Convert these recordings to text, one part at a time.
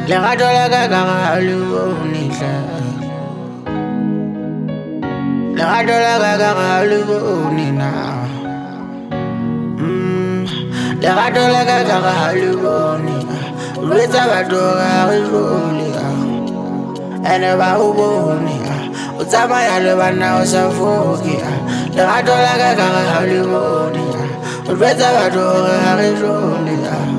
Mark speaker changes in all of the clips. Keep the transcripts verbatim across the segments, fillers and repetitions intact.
Speaker 1: Lerato la ka ka ga lubone tla. Lerato la ka ka ga lubone na. Lerato la ka ka ga lubone. Rwetsa batho ga re jole. Ene ba o bone. O tsamaya le bana o sa foke. Lerato la ka ka ga lubone. Rwetsa batho ga re jole.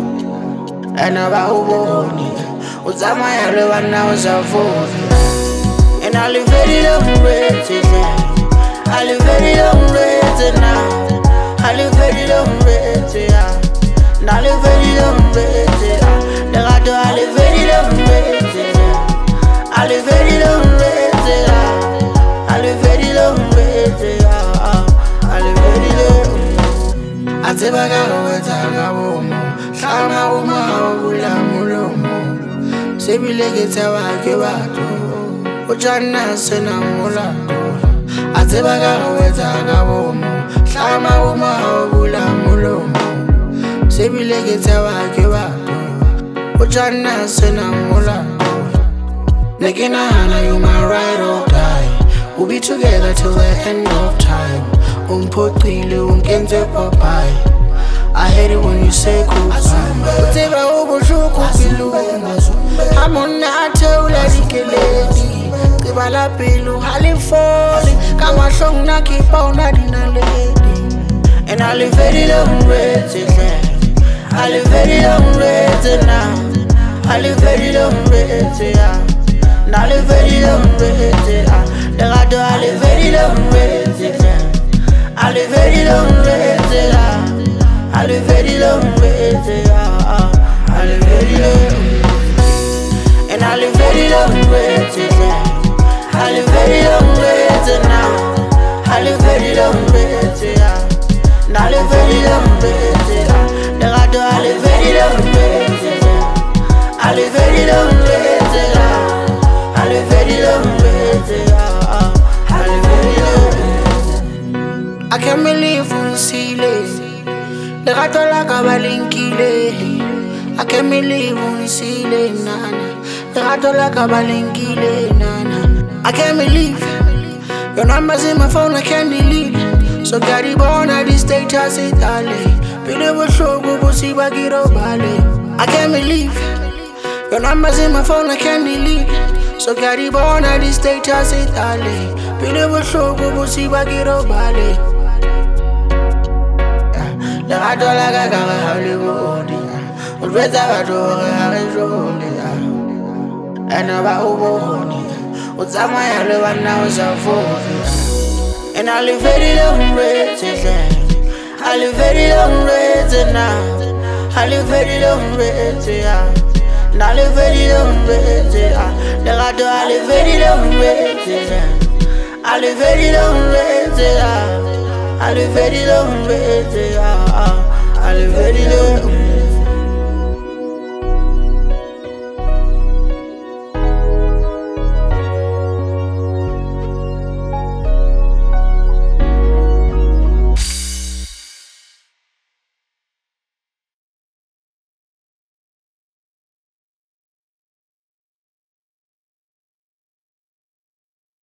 Speaker 1: Ene ba o bone. O tsamaya le bana o sa foke. And I live very long way today. I live very long way tonight. I live very long way today. And I live very long way today. The gato I live very long way today. I live very long way today. I live very long way today. I live very long. I take back out of it. I got one more. Shama uma ula mulomo. Sebile ketawa kebato. Ujana sena mula. Ateba ga weta ga bomo. Shama uma ula mulomo. Sebile ketawa kebato. Ujana sena mula. Negina hana you my ride or die. We'll be together till the end of time. Umpotile unkenze papai. I hate it when you say goodbye. Uteba obo shuku bilunga. Hamona teula dikeledi. Kibala pilu halifoli. Kama shong na kipa unadina lady. And I live very long way today. I live very long way tonight. I live very long way today. And I live very long way today. Lerato I live very long way today. I live very long way today. I live very long way today. I live very long. And I live very long way today. I live very long way tonight. I live very long way today. And I live very long way today. Lerato I live very long way today. I live very long way today. I live very long way today. I live very long. I can't believe we see it. Lerato la ka balinkile. I can't believe we see it, nana. Lerato la ka balinkile, nana. I can't believe your number's in my phone, I can't delete. So carry born at this state, I say dale. Believe what show go see bagiro bale. I can't believe your number's in my phone, I can't delete. So carry born at this state, I say dale. Believe what show go see bagiro bale. Lerato la ka ka ga lubone. Rwetsa batho ga re jole. Ene ba o bone. O tsamaya le bana o sa foke. And I live very long way today. I live very long way tonight. I live very long way today. And I live very long way today. Lerato I live very long way today. I live very long way today. I live very long way today. I live very long.